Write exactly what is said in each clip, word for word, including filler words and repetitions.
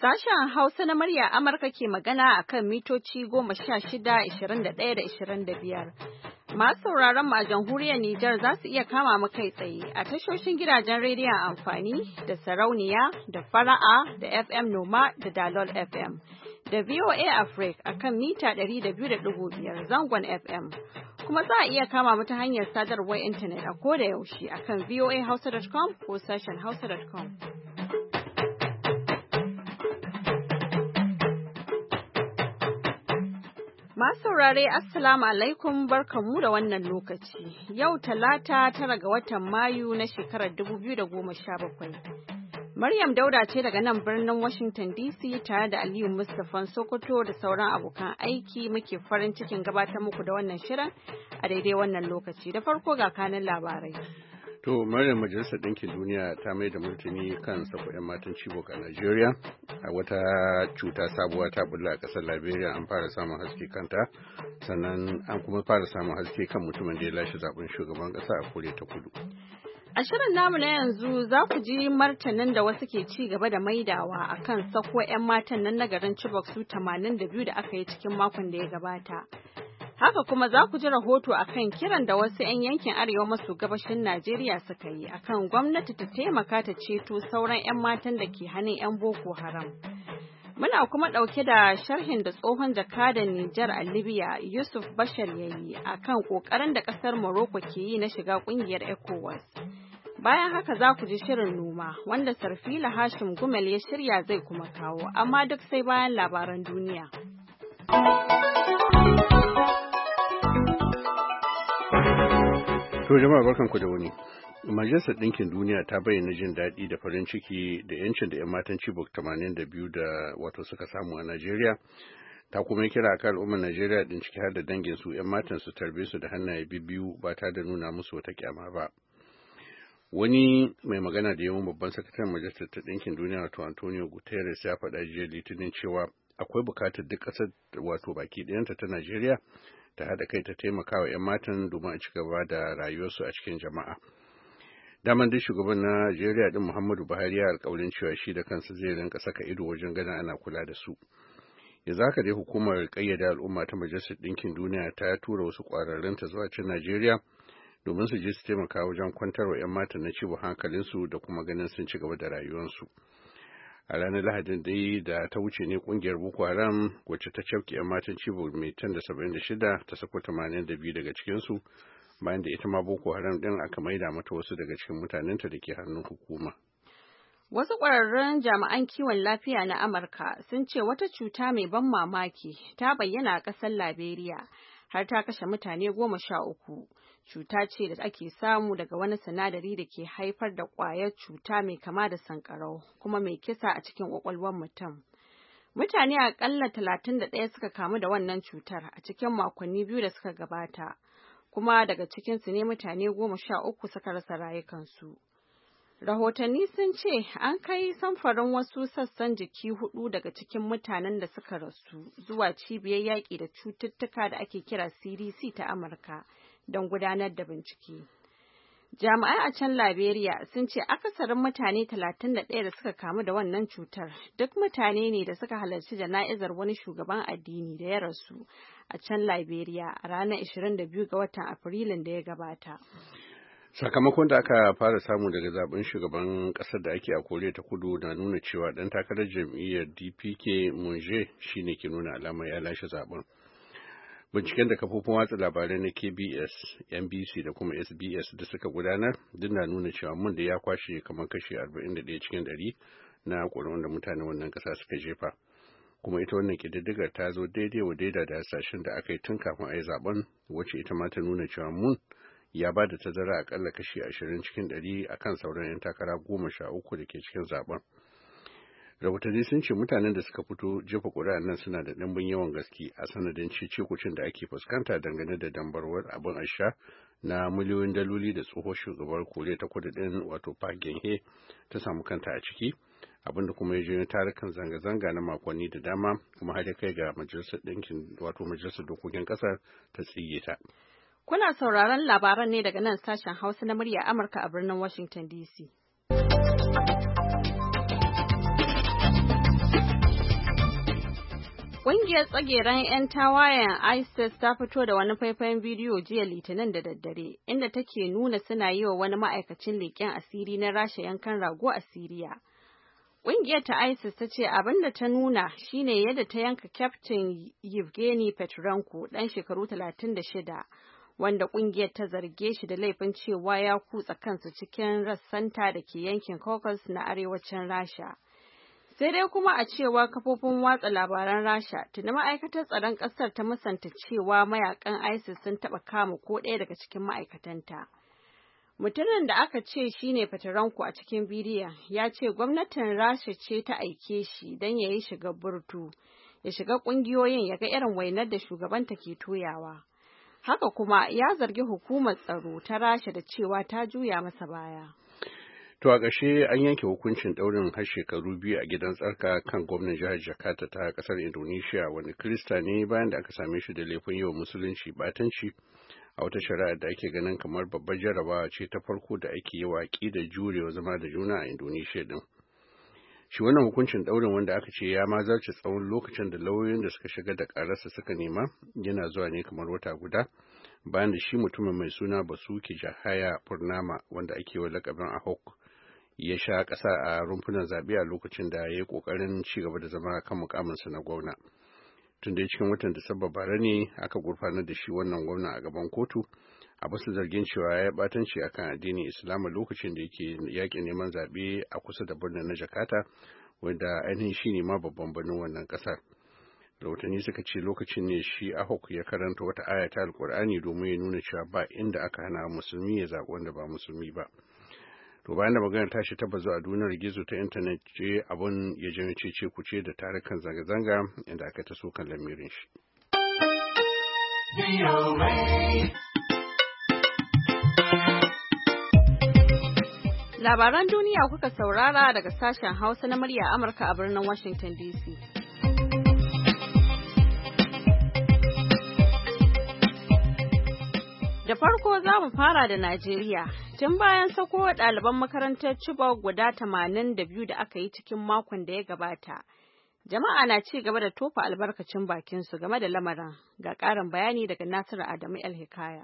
Sashen Hausa na murya Amurka ke magana a kan mitoci goma sha shida, ishirin da ɗaya da ishirin da biyar. Masu sauraron mu a jamhuriyar Nijar za su iya kama mu kai tsaye a tashoshin gidajen rediyon amfani da sarauniya da fara'a da F M Noma da Dalol F M. Da V O A Africa a kan mita ɗari da biyu da ɗigo biyar zangon F M. Kuma za a iya kama mu ta hanyar sadarwar intanet a koda yaushe a kan voa hausa dot com ko sashen hausa dot com. Masu saurare Assalamu alaikum barkanmu da wannan lokaci. Yau Talata tara ga watan Mayu na shekarar dubu biyu da goma sha bakwai. Maryam Dauda ce daga nan birnin Washington D C tare da Aliyu Mustapha Sokoto da sauran abokan aiki muke farin cikin gabatar muku da wannan shirin a daidai wannan lokaci. Da farko ga kanin labarai. To, Maryam, Majalisar Ɗinkin Duniya ta mai da martani kan sako 'yan matan Chibok a Najeriya. A wata cuta sabuwa ta bulla a ƙasar Liberia an fara samun haske kanta, sannan an kuma fara samun haske kan mutumin da ya lashe zaben shugaban ƙasa a Koriya ta Kudu. A shirin namu na yanzu za ku ji martanin da wasu ke ci gaba da maidawa a kan sako 'yan matan nan na garin Chibok su tamanin da biyu da aka yi cikin makon da ya gabata. Haka kuma za ku ji rahoto a kan kiran da wasu 'yan yankin arewa maso gabashin Najeriya suka yi a kan gwamnati ta taimaka ta ceto sauran 'yan matan da ke hannun 'yan Boko Haram. Muna kuma ɗauke da sharhin da tsohon jakadan Nijar a Libya Yusuf Bashar ya yi a kan ƙoƙarin da ƙasar Morocco ke yi na shiga ƙungiyar ECOWAS. Bayan haka za ku ji shirin noma wanda Sarfila Hashim Gumel ya shirya zai kuma kawo, amma duk sai bayan labaran duniya. To jama'a barkanku da wani. Majalisar Ɗinkin Duniya ta bayyana jin daɗi da farin ciki da yancin da 'yan matan Chibok tamanin da biyu da wato suka samu a Najeriya. Ta kuma yi kira kan al'ummar Najeriya ɗin ciki har da dangin su 'yan matan su tarbe su da hannaye biyu ba ta da nuna musu wata kyama ba. Wani mai magana da yawan babban sakataren Majalisar ta Ɗinkin Duniya wato Antonio Guterres ya faɗa jiya Litinin cewa akwai buƙatar duk ƙasar wato baki ɗayanta ta Najeriya ta haɗa kai ta taimaka wa 'yan matan domin a ci gaba da rayuwarsu a cikin jama'a. Daman duk shugaban Najeriya din Muhammadu Buhari ya alƙawarin cewa shi da kansa zai rinka saka ido wajen ganin ana kula da su. Yanzu haka dai hukumar ƙayyade al'umma ta Majalisar Ɗinkin Duniya ta tura wasu ƙwararrunta zuwa cikin Najeriya domin su je su taimaka wajen kwantar wa 'yan matan na ciwo hankalinsu da kuma ganin sun ci gaba da rayuwarsu. A ranar Lahadin dai da ta wuce ne kungiyar Boko Haram wacce ta cafke 'yan matan Chibok mai tan da saba'in da shida ta sako tamanin da biyu daga cikinsu bayan da ita ma Boko Haram din aka maida mata wasu daga cikin mutanenta da ke hannun hukuma. Wasu ƙwararrun jami'an kiwon lafiya na Amurka sun ce wata cuta mai ban mamaki ta bayyana a ƙasar Liberia har ta kashe mutane goma sha uku. Cuta ce da ake samu daga wani sinadari da ke haifar da ƙwayar cuta mai kama da sankarau kuma mai kisa a cikin ƙwaƙwalwar mutum. Mutane aƙalla talatin da ɗaya suka kamu da wannan cutar a cikin makonni biyu da suka gabata, kuma daga cikinsu ne mutane goma sha uku suka rasa rayukansu. Rahotanni sun ce an kai samfarin wasu sassan jiki hudu daga cikin mutanen da suka rasu zuwa cibiyar yaƙi da cututtuka da ake kira C D C ta Amurka don gudanar da bincike. Jami'ai a can Liberia sun ce akasarin mutane talatin da ɗaya da suka kamu da wannan cutar duk mutane ne da suka halarci jana'izar wani shugaban addini da ya rasu a can Liberia a ranar ashirin da biyu ga watan Afrilun da ya gabata. Sakamakon da aka fara samu daga zaben shugaban ƙasar da ake a Koriya ta Kudu na nuna cewa ɗan takarar jam'iyyar D P K Moon Jae shine ke nuna alamar ya lashe zaben. Binciken da kafofin watsa labarai na K B S, N B C da kuma S B S da suka gudanar duk na nuna cewa mun da ya kwashe kamar kashi arba'in da ɗaya cikin ɗari na ƙuri'un da mutanen wannan ƙasa suka jefa. Kuma ita wannan ƙididdigar ta zo daidai wa daida da hasashen da aka yi tun kafin a yi zaben, wacce ita ma ta nuna cewa mun ya ba da tazara akalla kashi ashirin cikin ɗari a kan sauran 'yan takara goma sha uku da ke cikin zaben. Rahotanni sun ce mutanen da suka fito jefa ƙuri'an nan suna da ɗimbin yawan gaske a sanadin cece-kucin da ake fuskanta dangane da dambarwar abin asha na miliyoyin daloli da tsohon shugabar Koriya ta Kudu ɗin wato Park Geun-hye ta samu kanta a ciki, abinda kuma ya janyo tarukan zanga-zanga na makonni da dama kuma har ya kai ga majalisar ɗinkin wato majalisar dokokin ƙasar ta tsige ta. Kuna sauraron labaran ne daga nan sashen Hausa na murya Amurka a birnin Washington D C. Ƙungiyar tsageren 'yan tawayen ISIS ta fito da wani faifayen bidiyo jiya Litinin da daddare, inda take nuna suna yi wa wani ma'aikacin leƙen asiri na Rasha yankan rago a Siriya. Ƙungiyar ta ISIS ta ce abin da ta nuna shine yadda ta yanka Kyaftin Yevgeny Petrenko, ɗan shekaru talatin da shida, wanda ƙungiyar ta zarge shi da laifin cewa ya kutsa kansa cikin rassanta da ke yankin Caucasus na arewacin Rasha. Sai dai kuma a cewa kafofin watsa labaran Rasha, tuni ma'aikatar tsaron ƙasar ta musanta cewa mayakan ISIS sun taɓa kama ko ɗaya daga cikin ma'aikatanta. Mutumin da aka ce shine Petrenko a cikin bidiyon ya ce gwamnatin Rasha ce ta aike shi don ya yi shiga burtu, ya shiga ƙungiyoyin ya ga irin wainar da shugabanta ke toyawa. Haka kuma ya zargi hukumar tsaro ta Rasha da cewa ta juya masa baya. To a ƙarshe an yanke hukuncin ɗaurin har shekaru biyu a gidan tsarka kan gwamnan jihar Jakarta ta ƙasar Indonesia wani Kirista ne bayan da aka same shi da laifin yi wa musulunci batanci a wata shari'a da ake ganin kamar babbar jarabawa ce ta farko da ake yi waƙi da jurewa zama da juna a Indonesia din. Shi wannan hukuncin ɗaurin wanda aka ce ya ma zarce tsawon lokacin da lauyoyin da suka shiga da ƙararsa suka nema yana zuwa ne kamar wata guda bayan da shi mutumin mai suna Basuki Jahaya Purnama wanda ake wa lakabin Ahok ya sha ƙasa a rumfunan zaɓe a lokacin da ya yi ƙoƙarin ci gaba da zama kan mukaminsa na gwamna. Tun da cikin watan Disamba bara ne aka gurfanar da shi wannan gwamna a gaban kotu a basu zargin cewa ya ɓatanci akan addinin Islama lokacin da yake yaƙin neman zaɓe a kusa da birnin na Jakarta wanda ainihin shi ne ma babban birnin wannan ƙasar. Rahotanni suka ce lokacin ne shi Ahok ya karanta wata aya ta Alƙur'ani domin ya nuna cewa ba inda aka hana musulmi ya zaɓi wanda ba musulmi ba. To bayan da magana tashi ta bazu a duniyar gizo ta intanet ce abun ya janyo cece kuce da tarukan zanga-zanga inda aka ta so kan lamirin shi. Labaran duniya kuka saurara daga sashen Hausa na murya Amurka a birnin Washington D C. Da farko za mu fara da Najeriya. Tun bayan sako ɗaliban makarantar Chibok guda tamanin da biyu da aka yi cikin makon da ya gabata, jama'a na ci gaba da tofa albarkacin bakinsu game da lamarin. Ga ƙarin bayani daga Nasiru Adamu El Hikaya.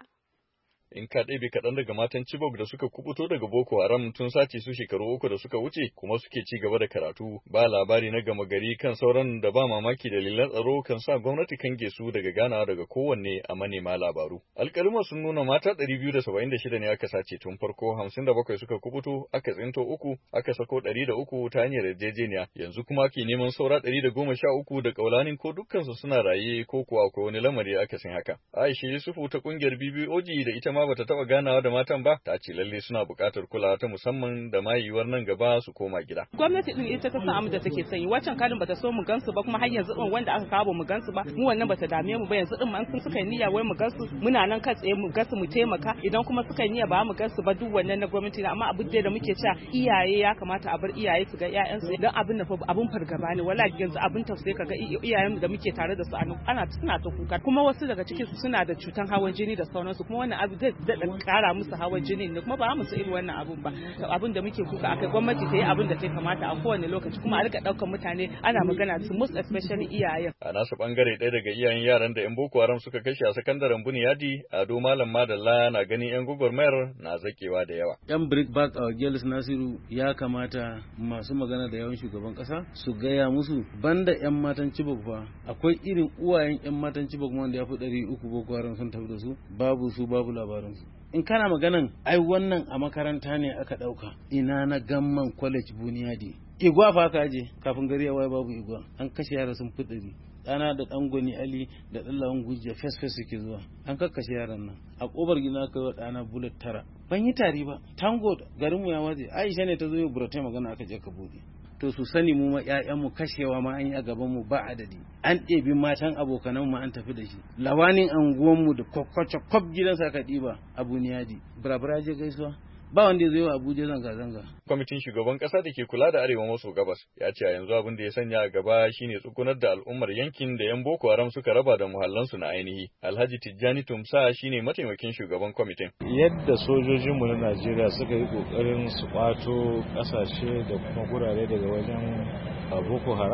In ka ɗebe kaɗan daga matan Chibok da suka kubuto daga Boko Haram tun sace su shekaru uku da suka wuce kuma suke ci gaba da karatu, ba labari na gama gari kan sauran da ba mamaki dalilan tsaro kan sa gwamnati kange su daga ganawa daga kowanne a manema labaru. Alƙaluma sun nuna mata ɗari biyu da saba'in da shida ne aka sace tun farko, hamsin da bakwai suka kubuto, aka tsinto uku, aka sako ɗari da uku ta hanyar yarjejeniya, yanzu kuma ke neman saura ɗari da goma sha uku da ƙaulanin ko dukkansu suna raye ko kuwa akwai wani lamari aka san haka. Aisha Yusufu ta ƙungiyar B B O G da ita ma bata taba ganawa da matan ba, ta ce lalle suna buƙatar kulawa ta musamman da ma yiwuwar nan gaba su koma gida. Gwamnati din ita ta san abin da take sanyi, waccan karin bata so mu gansu ba kuma har yanzu din wanda aka kawo mu gansu ba, mu wannan bata dame mu ba yanzu din man sun suka yi niyya wai mu gansu muna nan kai tsaye mu gansu mu taimaka, idan kuma suka yi niyya ba mu gansu ba duk wannan na gwamnati ne, amma abin da muke cewa iyaye ya kamata a bar iyaye su ga ƴaƴansu dan abin da fa abin fargaba ne, wallahi yanzu abin tausayi kaga iyayen da muke tare da su ana suna ta kuka, kuma wasu daga cikin su suna da cutan hawan jini da sauransu, kuma wannan abu zai kara musu hawan jini ne, kuma ba mu su irin wannan abun ba. Abin da muke kuka akai gwamnati ta yi abin da ta kamata a kowane lokaci, kuma a rika daukar mutane ana magana su, most especially iyayen. A nasu bangare ɗaya daga iyayen yaran da yan Boko Haram suka kashe a sakandaren Buniyadi, Ado Malam Madalla na ganin yan gugurmayar na zakewa da yawa. Yan Break Back Our Girls Nasiru ya kamata masu magana da yawan shugaban kasa su gaya musu banda yan matan Chibok fa akwai irin uwayen yan matan Chibok wanda ya fi ɗari uku Boko Haram sun tafi da su, babu su babu labaransu. In kana maganan ai wannan a makaranta ne aka dauka, ina na gamman college Buniyadi, igwa fa ka je kafin gari ya waye babu igwa, an kashe yara sun fi ɗari. Ɗana da ɗan Gwani Ali da ɗan Lawan Gujja fes fes suke zuwa, an kakkashe yaran nan a ƙofar gida kai wa ɗana bullet tara, ban yi tari ba. Tango garinmu ya waje, Aisha ne ta zo yi buratai magana aka je ka buɗe. To su sani mu ma ƴaƴanmu kashewa ma an yi a gaban mu ba adadi, an ɗebi matan abokanan mu an tafi da shi, lawanin anguwanmu da kwakwace kwab gidansa ka ɗiba a Buniyadi, burabura je gaisuwa ba wanda zai yi wa Abuja zanga-zanga. Kwamitin shugaban kasa da ke kula da arewa maso gabas ya ce a yanzu abin da ya sanya a gaba shine tsugunar da al'ummar yankin da yan Boko Haram suka raba da muhallansu na ainihi. Alhaji Tijjani Tumsa shine mataimakin shugaban kwamitin. Yadda sojojinmu na Najeriya suka yi kokarin su kwato kasashe da kuma gurare daga wajen Boko Haram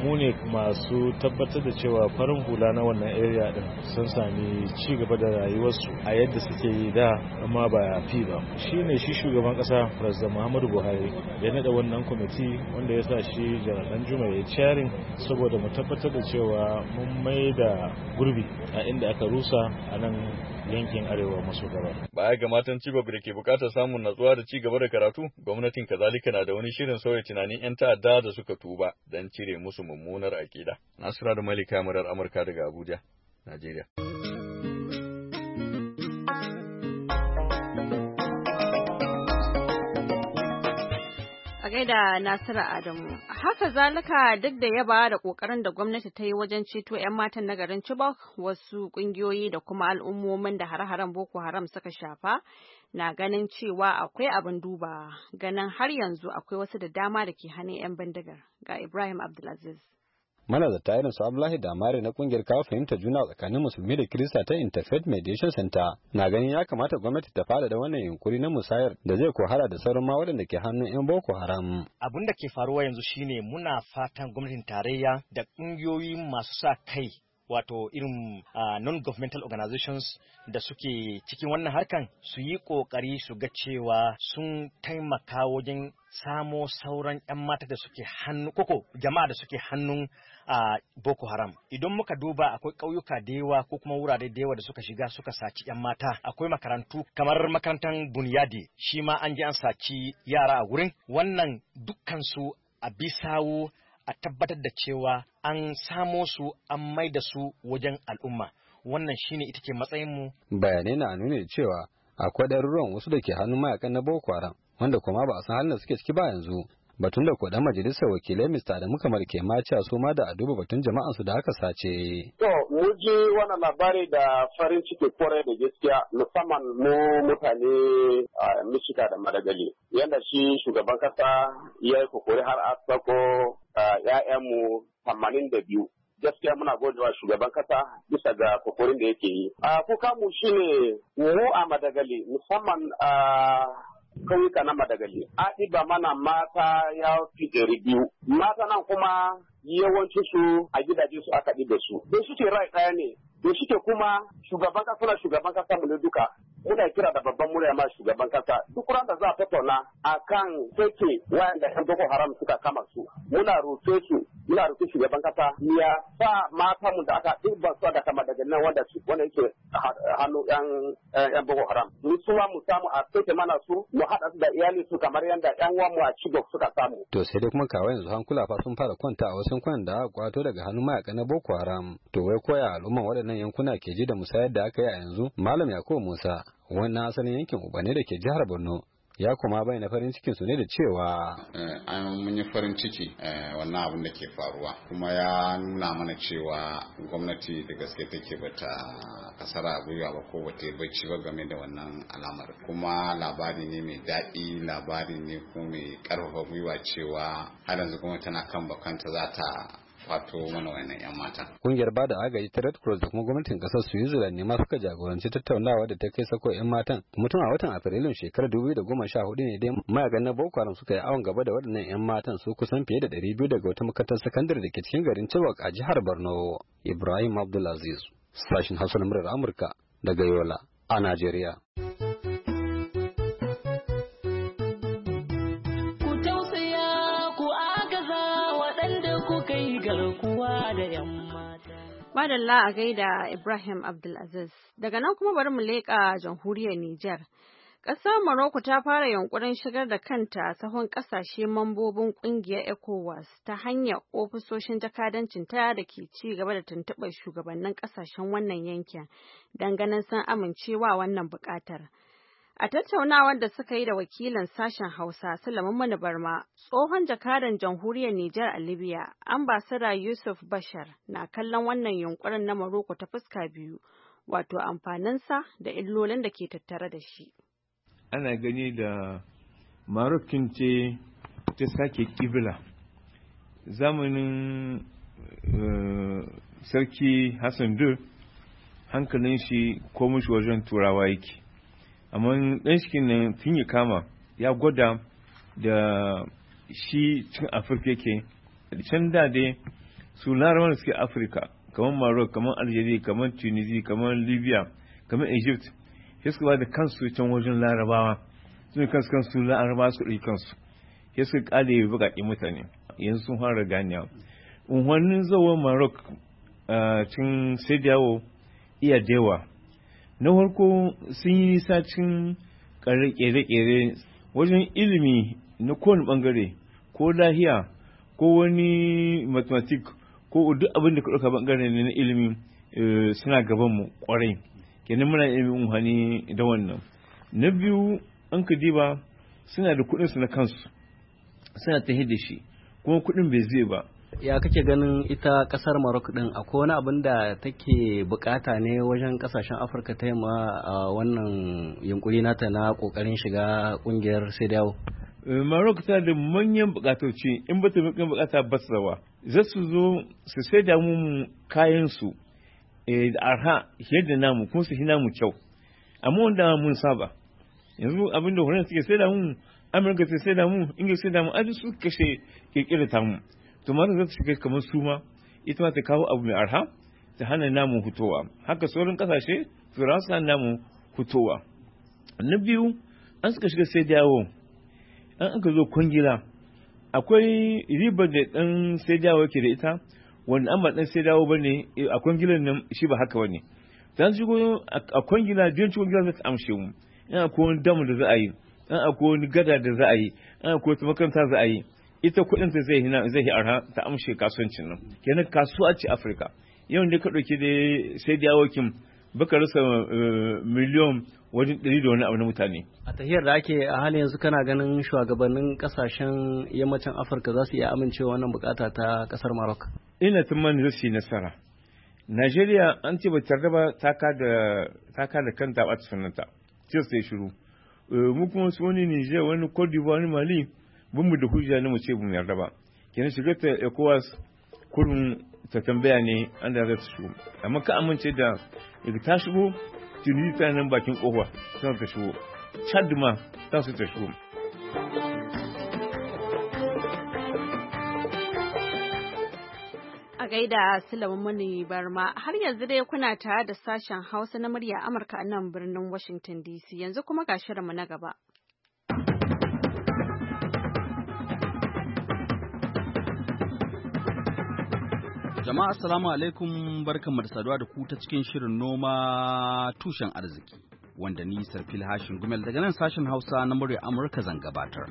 mu ne masu tabbatar da cewa farin hula na wannan area din sun sami ci gaba da rayuwarsu a yadda suke yi da amma ba fi ba. Shi ne shi shugaban kasa President Muhammadu Buhari ya nada wannan kwamiti wanda ya sa shi Janar Danjuma ya chairing saboda mu tabbatar da cewa mun mai da gurbi a inda aka rusa a nan yankin arewa maso gaba. Baya ga matan Chibok da ke bukatar samun natsuwa da ci gaba da karatu, gwamnatin kazalika na da wani shirin sauya tunanin 'yan ta'adda da suka tuba don cire musu mummunar aƙida. Nasira da Malika murar Amurka daga Abuja, Najeriya. A gaida Nasiru Adamu. Haka zalika duk da yaba da kokarin da gwamnati ta yi wajen ceto 'yan matan na garin Chibok, wasu kungiyoyi da kuma al'ummomin da hare-haren Boko Haram suka shafa na ganin cewa akwai abin duba, ganin har yanzu akwai wasu da dama da ke hannun 'yan bindigar. Ga Ibrahim Abdulaziz. Manazarta irin su Abdullahi Damare na kungiyar kawo fahimta juna tsakanin musulmi da Kirista ta Interfaith Mediation Center na ganin ya kamata gwamnati ta fada da wannan yunkuri na musayar da zai kohara da sauran ma waɗanda ke hannun 'yan Boko Haram. Abin da ke faruwa yanzu shine muna fatan gwamnatin tarayya da kungiyoyi masu sa kai wato irin uh, non-governmental organizations da suke cikin wannan harkan su yi kokari su ga cewa sun taimaka wajen samo sauran 'yan mata da suke hannu koko jama'a da suke hannun uh, Boko Haram. Idan muka duba akwai ƙauyuka da yawa ko kuma wurare da yawa da suka shiga suka saci 'yan mata. Akwai makarantu kamar makarantar Bunyadi shi ma an ji an saci yara a wurin. Wannan dukkan su a bisawo a tabbatar da cewa an samo su an mai da su wajen al'umma. Wannan shine ita ce matsayinmu. Bayanai na nuni cewa akwai ɗaruruwan wasu da ke hannun mayakan na Boko Haram wanda kuma ba a san halin da suke ciki ba yanzu. Batun da kuɗin majalisar wakilai Mister Adamu Kamar ke ma cewa su ma da a duba batun jama'an su da aka sace. To mu ji wannan labari da farin ciki kwarai da gaskiya musamman mu mutane a Michigan da Madagali. Yanda shi shugaban kasa ya yi kokari har a sako ‘ya'yanmu tamanin da biyu. Gaskiya muna godewa shugaban kasa bisa ga kokarin da yake yi. A kuka mu shine mu a Madagali musamman a kauyuka na Madagali. A ɗiba mana mata ya fi ɗari biyu. Mata nan kuma yawanci su a gidaje su aka ɗiba su. Don suke rai ɗaya ne. Don suke kuma shugaban kasa na shugaban kasa mu ne duka. Muna kira da babban murya ma shugaban kasa. Duk ran da za a tattauna a kan sake wayanda yan Boko Haram suka kama su. Muna roƙe su, muna roƙe shugaban kasa ya sa mata mu da aka ɗiba su da kama daga nan wanda su wanda yake hannu yan yan Boko Haram. Mu su ma mu samu a sake mana su mu haɗa su da iyali su kamar yanda yan uwan mu a Chibok suka samu. To sai dai kuma kawai yanzu hankula fa sun fara kwanta a wasu yankunan da aka kwato daga hannun mayaka na Boko Haram. To wai koya al'umman waɗannan yankuna ke ji da musayar da aka yi a yanzu? Malam Yakubu Musa wannan asalin yankin Ubane da ke jihar Borno ya kuma bayyana farin cikin su ne da cewa an mun yi farin ciki wannan abin da ke faruwa kuma ya nuna mana cewa gwamnati da gaske take bata kasara gwiwa ba ko bata yi bacci ba game da wannan alamar kuma labari ne mai daɗi labari ne kuma mai ƙarfafa gwiwa cewa har yanzu kuma tana kan bakanta za ta fato mana wannan yan mata. Kungiyar bada agaji ta Red Cross da kuma gwamnatin kasar Switzerland ne ma suka jagoranci tattaunawa da ta kai sako yan matan. Mutum a watan Afrilun shekarar dubu biyu da goma sha hudu ne dai mayakan na Boko Haram suka yi awon gaba da waɗannan yan matan su kusan fiye da ɗari biyu daga wata makarantar sakandare da ke cikin garin Chibok a jihar Borno. Ibrahim Abdulaziz, sashin Hausa na muryar Amurka daga Yola a Najeriya. Madalla a gaida Ibrahim Abdulaziz. Daga nan kuma bari mu leƙa jamhuriyar Nijar. Ƙasar Morocco ta fara yunkurin shigar da kanta sahun ƙasashe mambobin ƙungiyar ECOWAS ta hanyar ofisoshin jakadancin ta da ke ci gaba da tuntuɓar shugabannin ƙasashen wannan yankin don ganin sun amincewa wannan buƙatar. A tattaunawar da suka yi da wakilin sashen Hausa Sulaiman Mani Barma, tsohon jakadan jamhuriyar Nijar a Libya, ambasada Yusuf Bashar na kallon wannan yunkurin na Morocco ta fuska biyu, wato amfaninsa da illolin da ke tattare da shi. Ana gani da Moroccan ce ta sake kibla. Zamanin uh, Sarki Hassan Dur, hankalin shi ko mushi wajen turawa yake. Amma ɗan shikin nan tun ya kama ya gwada da shi cikin afirka yake can da dai su larabawan suke Afirka kamar Maroc kamar Algeria kamar Tunisia kamar Libya kamar Egypt sai suka ba da kansu can wajen larabawa sun kansu kansu larabawa su ɗauki kansu sai suka ƙale buƙaƙe mutane yanzu sun fara ganiya unhwannin zawon Maroc a cin sai dawo iya dewa na farko sun yi nisa cin ƙere-ƙere wajen ilimi na kowane ɓangare ko lahiya ko wani mathematic ko duk abin da ka ɗauka ɓangare ne na ilimi suna gabanmu ƙwarai kenan muna ilimin unhani da wannan na biyu an ka diba suna da kuɗinsu na kansu suna ta da shi kuma kuɗin bai zai ba. Ya kake ganin ita kasar Morocco din akwai wani abin da take bukata ne wajen kasashen Afirka ta yamma a wannan yunkuri nata na kokarin shiga kungiyar CEDEAO? Morocco ta da manyan bukatoci in ba ta manyan bukata ba su rawa za su zo su sai da mu kayan su da arha yadda namu kuma su hina mu kyau amma wanda mun saba yanzu abin da horon suke sai da mu Amurka ta sai da mu Ingila sai da mu aji su kashe kirkira ta mu to ma za ta shiga kamar su ma ita ma ta kawo abu mai arha ta hana namu hutowa haka sauran kasashe turawa su hana namu hutowa. Na biyu an suka shiga sai dawo an aka zo kwangila akwai ribar da dan sai dawo ke da ita wanda an ba dan sai dawo bane a kwangilan nan shi ba haka bane dan shigo a kwangila biyan kwangila za ta amshe mu in akwai wani damu da za a yi in akwai wani gada da za a yi in akwai wata makaranta za a yi ita kudin ta zai hina zai yi arha ta amshe kasuwancin nan kenan kasuwa ce Afirka yau da ka dauki da sai da yawokin baka rasa miliyon wajen ɗari da wani abu na mutane a tahiyar da ake a halin yanzu kana ganin shugabannin kasashen yammacin Afirka za su iya amincewa wannan bukata ta kasar Maroc. Ina tumanin zai yi nasara. Najeriya an ce ba tarda ba ta ka da ta ka da kanta a sunanta ce sai shiru mu kuma su wani Niger wani Cote d'Ivoire wani Mali bin mu da hujja ne mu ce mu yarda ba kenan shiga ta ECOWAS kurin ta tambaya ne an da za ta shigo amma ka amince da daga ta shigo Tunisia ta nan bakin kofa sai ta shigo Chad ma ta su ta shigo. A gaida Sulaiman Mani Barma har yanzu dai kuna tare da sashen Hausa na murya Amurka a nan birnin Washington D C yanzu kuma ga shirinmu na gaba. Jama'a assalamu alaikum barkanmu da saduwa da ku ta cikin shirin noma tushen arziki wanda ni Sarfil Hashin Gumel daga nan sashen Hausa na murya Amurka zan gabatar.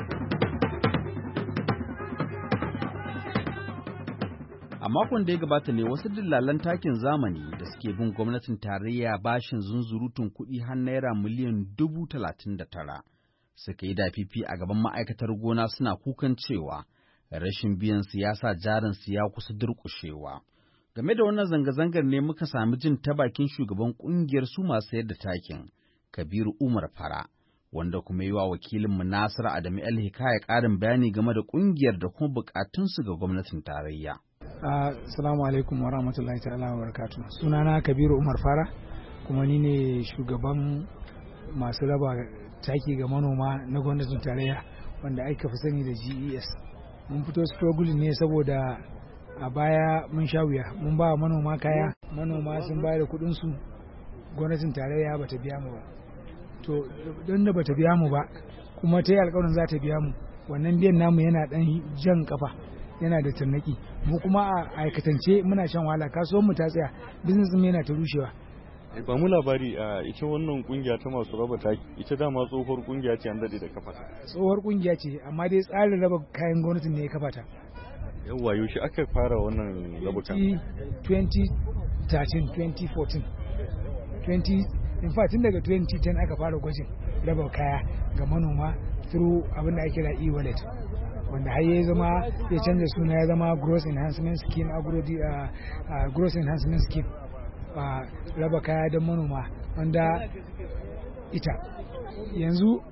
A makon da ya gabata ne wasu dillalan takin zamani da suke bin gwamnatin tarayya bashin zunzurutun kuɗi har naira miliyan dubu talatin da tara suka yi dafifi a gaban ma'aikatar gona suna kukan cewa rashin biyan siyasa jarin su ya kusa durƙushewa. Game da wannan zanga-zangar ne muka sami jin ta bakin shugaban ƙungiyar su masu sayar da takin, Kabiru Umar Fara, wanda kuma yi wa wakilinmu Nasiru Adamu El Hikaya ƙarin bayani game da ƙungiyar da kuma buƙatunsu ga gwamnatin tarayya. Assalamu alaikum wa rahmatullahi ta'ala wa barakatuh. Sunana Kabiru Umar Fara kuma ni ne shugaban masu raba taki ga manoma na gwamnatin tarayya wanda aka fi sani da G E S. Mun fito struggling ne saboda a baya mun sha wuya mun ba manoma kaya manoma sun bayar da kuɗin su gwamnatin tarayya bata biya mu ba. To don da bata biya mu ba kuma ta yi alƙawarin za ta biya mu wannan biyan namu yana ɗan jan kafa. Yana da tarnaki mu kuma a aikatance muna shan wahala kasuwar mu ta tsaya business mu yana ta rushewa. Ba mu labari a ita wannan kungiya ta masu raba taki ita dama tsohuwar kungiya ce an dade da kafa ta. Tsohuwar kungiya ce amma dai tsarin raba kayan gwamnatin ne ya kafa ta. Yawwa yaushe aka fara wannan raba kayan? twenty thirteen twenty fourteen twenty in fact tun daga twenty ten aka fara gwajin raba kaya ga manoma through abin da ake kira e-wallet. Wanda har ya zama ya canza suna ya zama gross enhancement scheme agro uh, uh, gross enhancement scheme uh, raba kaya don manoma wanda ita yanzu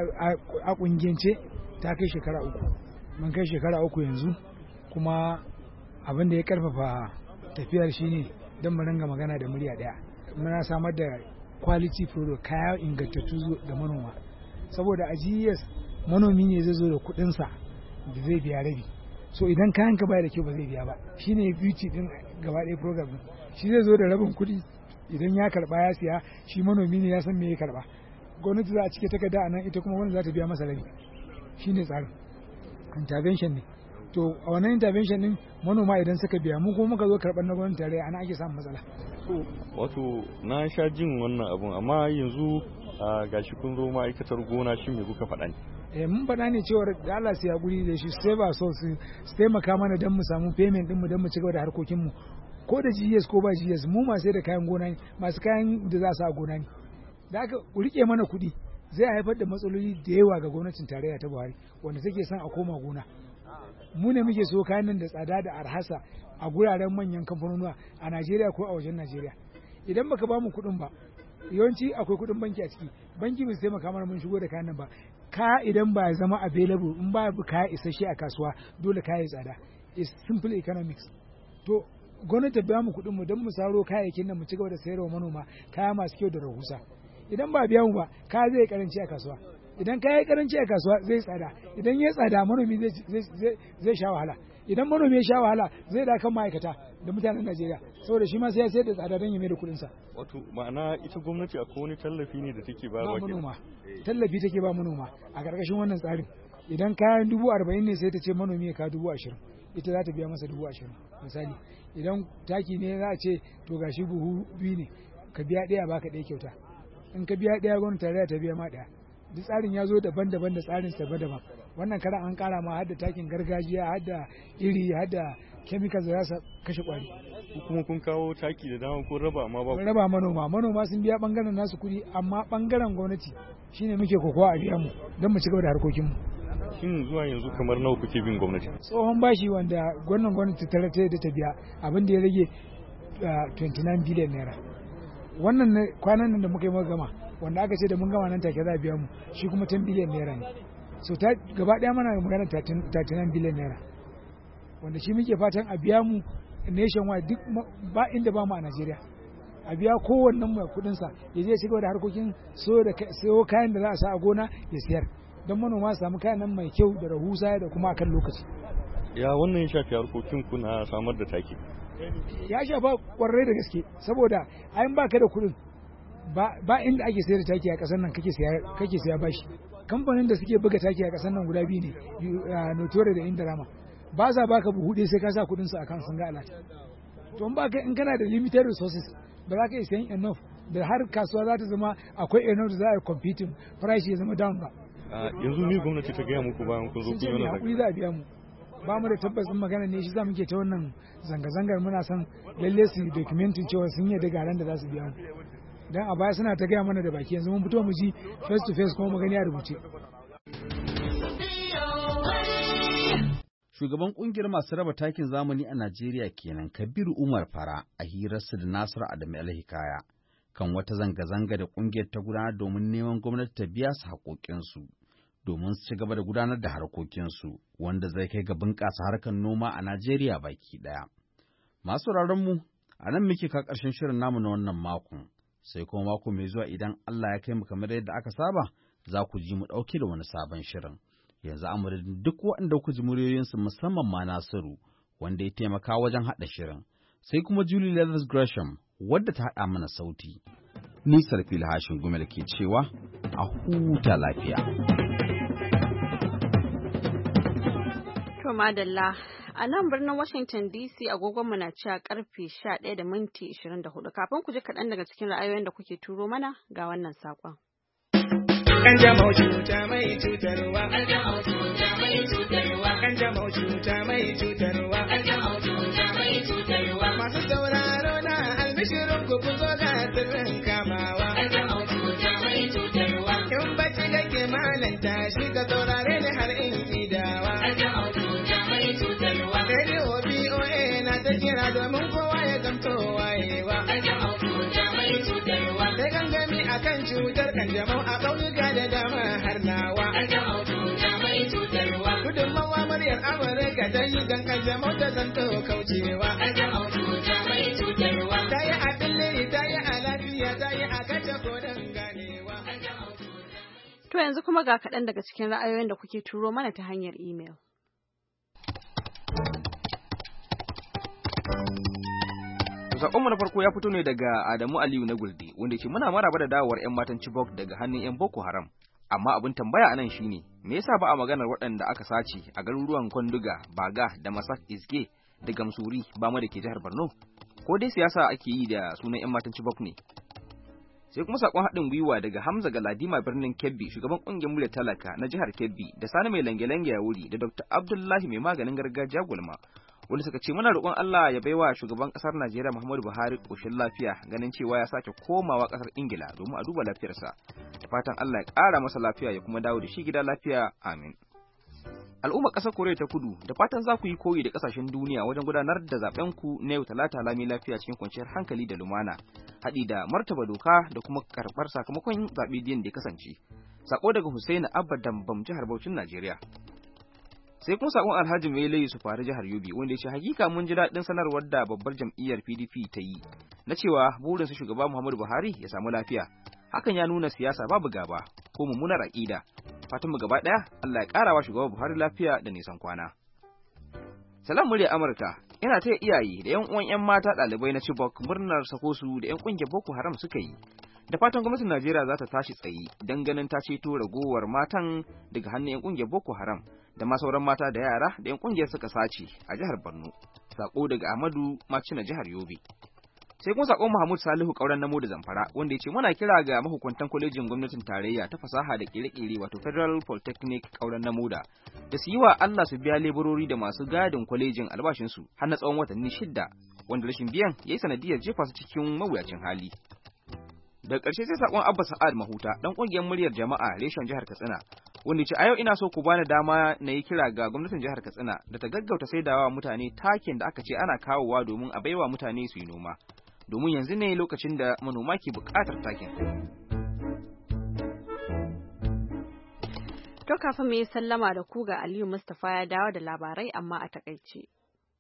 a kungiyance ta kai shekara uku mun kai shekara uku yanzu kuma abin da ya karfafa tafiyar shine don mu ringa magana da murya daya muna samar da quality product kaya ingantattu ga manoma saboda a G E S manomi ne zai zo da kudinsa da zai biya rabi so idan kayan ka baya da kyau ba zai biya ba. Shine beauty din gaba ɗaya program din. Shi zai zo da rabin kuɗi idan ya karba ya siya, shi manomi ne ya san me ya karba. Gwamnati za a cike takarda a nan, ita kuma wani za ta biya masa rabi. Shine tsarin intervention ne. To a wannan intervention din manoma idan suka biya, mu kuma muka zo karɓar na gwamnati tare, ana ake samun matsala. Wato na sha jin wannan abun, amma yanzu gashi kun zo ma'aikatar gona, shin me kuka faɗa ne? Eh mun faɗa ne cewa da Allah su hakuri da shi, sai ba so su taimaka mana don mu samu payment din mu don mu ci gaba da harkokin mu. Ko da G S ko ba G S, mu ma sai da kayan gona ne, masu kayan da za su a gona ne. Da aka rike mana kuɗi zai haifar da matsaloli da yawa ga gwamnatin tarayya ta Buhari, wanda take son a koma gona. Mu ne muke so kayan nan da tsada da arhasa a guraren manyan kamfanonuwa a Najeriya ko a wajen Najeriya. Idan baka ba mu kuɗin ba, yawanci akwai kuɗin banki a ciki, banki bai taimaka mana mun shigo da kayan nan ba. Kaya idan ba zama available, in ba kaya isasshe a kasuwa, dole kaya ya tsada. It's simple economics. To gwamnati ta biya mu kuɗin mu don mu saro kayayyakin nan mu ci gaba da sayarwa manoma kaya masu kyau da rahusa. Idan ba biya mu ba, kaya zai karanci a kasuwa. Idan kaya karanci a kasuwa zai tsada. Idan ya tsada, manomi zai sha wahala. Idan manomi ya sha wahala, zai da kan ma'aikata da mutanen Najeriya, saboda shi ma sai ya sayar da tsada don ya mai da kuɗin sa. Wato ma'ana ita gwamnati akwai wani tallafi ne da take ba wa manoma. Tallafi take ba manoma a ƙarƙashin wannan tsarin. Idan kayan dubu arba'in ne sai ta ce manomi ya ka dubu ashirin, ita za ta biya masa dubu ashirin misali. Idan taki ne za a ce to gashi buhu biyu ne, ka biya ɗaya baka ɗaya kyauta. In ka biya ɗaya gwamnati tarayya ta biya ma ɗaya. Duk tsarin ya zo daban-daban da tsarin sa daban. Wannan karan an kara ma hadda takin gargajiya, hadda iri, hadda chemicals da za su kashe kwari. Kuma kun kawo taki da dama kun raba, amma ba kun raba manoma. Manoma sun biya bangaren nasu kuɗi, amma bangaren gwamnati shine muke kokowa a biya mu don mu ci gaba da harkokin mu. Shin zuwa yanzu kamar nawa kuke bin gwamnati? Tsohon bashi wanda gwamnan gwamnati ta rata da ta biya, abin da ya rage twenty-nine billion naira. Wannan kwanan nan da muka yi muka gama, wanda aka ce da mun gama nan take za a biya mu, shi kuma ten billion naira ne. So ta gaba daya mana magana thirty-nine billion naira, wanda shi muke fatan a biya mu nationwide, duk ba inda ba mu a Najeriya. A biya kowannen mai kudin sa ya je shiga da harkokin sayo kayan da za a sa a gona ya siyar, don manoma su samu kayan nan mai kyau da rahusa da kuma akan lokaci. Ya wannan ya shafi harkokin ku na samar da taki? Ya shafa kwarai da gaske, saboda ayin baka da kudin ba inda ake sayar da taki a kasar nan kake saya bashi. Kamfanin da suke buga taki a kasar nan guda biyu ne, Notore da Indorama. Ba sa baka buhu ɗaya sai ka sa kuɗin su akan sun ga alata. To in baka in kana da limited resources, ba za ka iya sayan enough da har kasuwa za ta zama akwai enough da za a yi competing price ya zama down ba. Yanzu ni gwamnati ta gaya muku bayan kun zo kun yi hakuri za a biya mu. Ba mu da tabbacin magana ne, shi za mu ke ta wannan zanga-zangar, muna son lalle su documentin cewa sun yi da garan da za su biya mu. Dan a baya suna ta gaya mana da baki, yanzu mun fito mu ji face to face kuma mu gani a rubuce. Shugaban kungiyar masu raba takin zamani a Najeriya kenan Kabiru Umar Fara a hirarsa da Nasiru Adamu Alhikaya kan wata zanga-zanga da kungiyar ta gudanar domin neman gwamnati ta biya su haƙoƙinsu domin su ci gaba da gudanar da harkokinsu, wanda zai kai ga bunƙasa harkar noma a Najeriya baki ɗaya. Masu mu a nan muke ka ƙarshen shirin namu na wannan makon, sai kuma mako mai zuwa idan Allah ya kai mu kamar yadda aka saba, za ku ji mu ɗauke da wani sabon shirin. Yanzu amurin duk waɗanda ku ji muryoyinsu, musamman ma Nasiru wanda ya taimaka wajen haɗa shirin, sai kuma Julie Leathers Gresham wadda ta haɗa mana sauti. Ni Sarfil Hashin Gumel ke cewa a huta lafiya. To madalla, a nan birnin Washington D C agogonmu na cewa karfe sha ɗaya da minti ashirin da hudu. Kafin ku ji kaɗan daga cikin ra'ayoyin da kuke turo mana ga wannan saƙon. Kanjamau cuta mai cutarwa. Kanjamau cuta mai cutarwa. Kanjamau cuta mai cutarwa. Kanjamau cuta mai cutarwa. Masu sauraro na albishirin ku ku zo ga sirrin kamawa. Kanjamau cuta mai cutarwa. In bacci kake malanta shi ka saurare ni har in idawa. Kanjamau cuta mai cutarwa. Radio B O A na ta kira domin kowa ya zamto wayewa. Kanjamau cuta mai cutarwa. Sai gangami akan cutar kanjamau a ƙauyuka da dama har nawa. Kanjamau cuta mai cutarwa. Gudunmawa muryar Amurka ta yi don kanjamau ta zanto kaucewa. Kanjamau cuta mai cutarwa. Ta yi a billiri, ta yi a lafiya, ta yi a kace koren ganewa. To yanzu kuma ga kaɗan daga cikin ra'ayoyin da kuke turo mana ta hanyar imel. Sakonmu na farko ya fito ne daga Adamu Aliyu na Gulde wanda ke muna maraba da dawowar 'yan matan Chibok daga hannun 'yan Boko Haram. Amma abin tambaya anan shine me yasa ba a maganar waɗanda aka sace a garuruwan Kwanduga, Baga da Masak Izge da Gamsuri ba ma da ke jihar Borno? Ko dai siyasa ake yi da sunan 'yan matan Chibok ne? Sai kuma sakon haɗin gwiwa daga Hamza Galadima birnin Kebbi, shugaban ƙungiyar Murya Talaka na jihar Kebbi, da Sani mai lange-lange ya wuri da Doctor Abdullahi mai maganin gargajiya Gulma. Wanda suka ce muna roƙon Allah ya baiwa shugaban ƙasar Najeriya Muhammadu Buhari ƙoshin lafiya ganin cewa ya sake komawa ƙasar Ingila domin a duba lafiyarsa. Da fatan Allah ya ƙara masa lafiya ya kuma dawo da shi gida lafiya. Amin. Al'ummar ƙasar Koriya ta Kudu da fatan za ku yi koyi da ƙasashen duniya wajen gudanar da zaben ku na yau Talata lami lafiya cikin kwanciyar hankali da lumana, haɗi da martaba doka da kuma karɓar sakamakon zaɓe din da ya kasance. Sako daga Hussaini Abba Dambam jihar Bauchin Najeriya. Sai kuma sakon Alhaji Mele su faru jihar Yobe wanda ya ce hakika mun ji daɗin sanarwar da babbar jam'iyyar P D P ta yi na cewa burinsu shugaba Muhammadu Buhari ya samu lafiya. Hakan ya nuna siyasa babu gaba ko mummunar aƙida. Fatan mu gaba ɗaya Allah ya ƙara wa shugaba Buhari lafiya da nisan kwana. Salam murya Amurka, ina taya iyaye da 'yan uwan 'yan mata ɗalibai na Chibok murnar sako su da 'yan ƙungiyar Boko Haram suka yi. Da fatan gwamnatin Najeriya za ta tashi tsaye don ganin ta ceto ragowar matan daga hannun 'yan ƙungiyar Boko Haram da ma sauran mata da yara da 'yan ƙungiyar suka sace a jihar Borno. Sako daga Ahmadu Macina jihar Yobe. Sai kuma sakon Muhammad Salihu Kauran Namo da Zamfara wanda ya ce muna kira ga mahukuntan kwalejin gwamnatin tarayya ta fasaha da kere-kere wato Federal Polytechnic Kauran Namo da da su yi wa Allah su biya leburori da masu gadin kwalejin albashinsu har na tsawon watanni shida wanda rashin biyan ya yi sanadiyar jefa su cikin mawuyacin hali. Daga ƙarshe sai sakon Abba Sa'ad Mahuta dan ƙungiyar muryar jama'a reshen jihar Katsina wanda ce a yau ina so ku bani dama na yi kira ga gwamnatin jihar Katsina da ta gaggauta saidawa mutane takin da aka ce ana kawowa domin a baiwa mutane su yi noma. Domin yanzu ne lokacin da manoma ke buƙatar takin. To kafin mu yi sallama da ku ga Aliyu Mustapha ya dawo da labarai amma a takaice.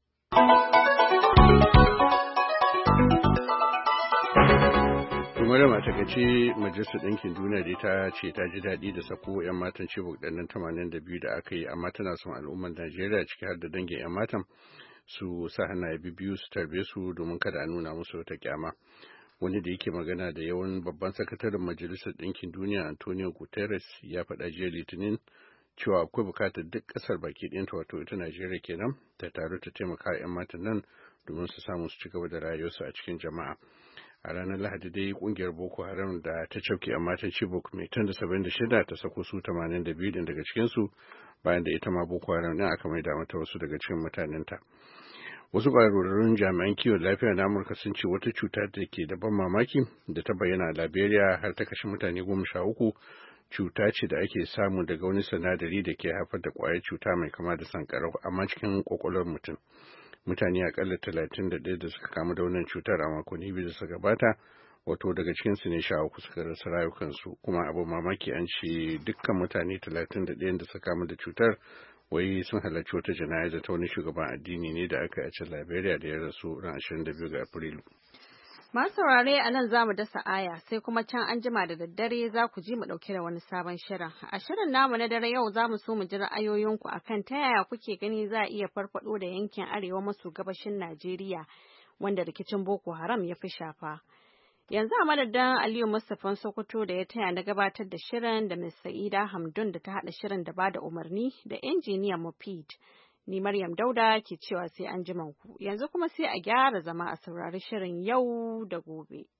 Maryam a takaice Majalisar Ɗinkin Duniya dai ta ce ta ji daɗi da sako 'yan matan Chibok ɗannan tamanin da biyu da aka yi, amma tana son al'ummar Najeriya ciki har da dangin 'yan matan su sa hannaye biyu su tarbe su domin kada a nuna musu wata kyama. Wani da yake magana da yawan babban sakataren Majalisar Ɗinkin Duniya Antonio Guterres ya faɗa jiya Litinin cewa akwai bukatar duk ƙasar baki ɗinta wato ita Najeriya kenan ta taru ta taimaka 'yan matan nan domin su samu su ci gaba da rayuwarsu a cikin jama'a. A ranar Lahadi dai kungiyar Boko Haram da ta cafke a matan Chibok mai tan da saba'in da shida ta sako su tamanin da biyu daga cikinsu bayan da ita ma Boko Haram ɗin aka maida mata wasu daga cikin mutanenta. Wasu ƙwararrun jami'an kiwon lafiya na Amurka sun ce wata cuta da ke da ban mamaki da ta bayyana a Liberia har ta kashe mutane goma sha uku cuta ce da ake samu daga wani sinadari da ke haifar da ƙwayar cuta mai kama da sankarau amma cikin ƙwaƙwalwar mutum. Mutane akalla talatin da ɗaya da suka kamu da wannan cutar a makonni biyu da suka gabata, wato daga cikinsu ne sha uku suka rasa rayukansu, kuma abin mamaki an ce dukkan mutane talatin da ɗaya da suka kamu da cutar wai sun halarci wata jana'iza ta wani shugaban addini ne da aka yi a can Liberia da ya rasu ran ashirin da biyu ga Afrilu. Masu saurare a nan za mu dasa aya sai kuma can an jima da daddare za ku ji mu ɗauke da wani sabon shirin. A shirin namu na dare yau za mu so mu ji ra'ayoyinku akan ta yaya kuke gani za a iya farfaɗo da yankin arewa maso gabashin Najeriya wanda rikicin Boko Haram ya fi shafa. Yanzu a madadin Aliyu Mustapha Sokoto da ya taya na gabatar da shirin da Miss Sa'ida Hamdun da ta haɗa shirin da bada umarni da injiniyan Mufid. Ni Maryam Dauda ke cewa sai an ku. Yanzu kuma sai a gyara zama a saurari shirin yau da gobe.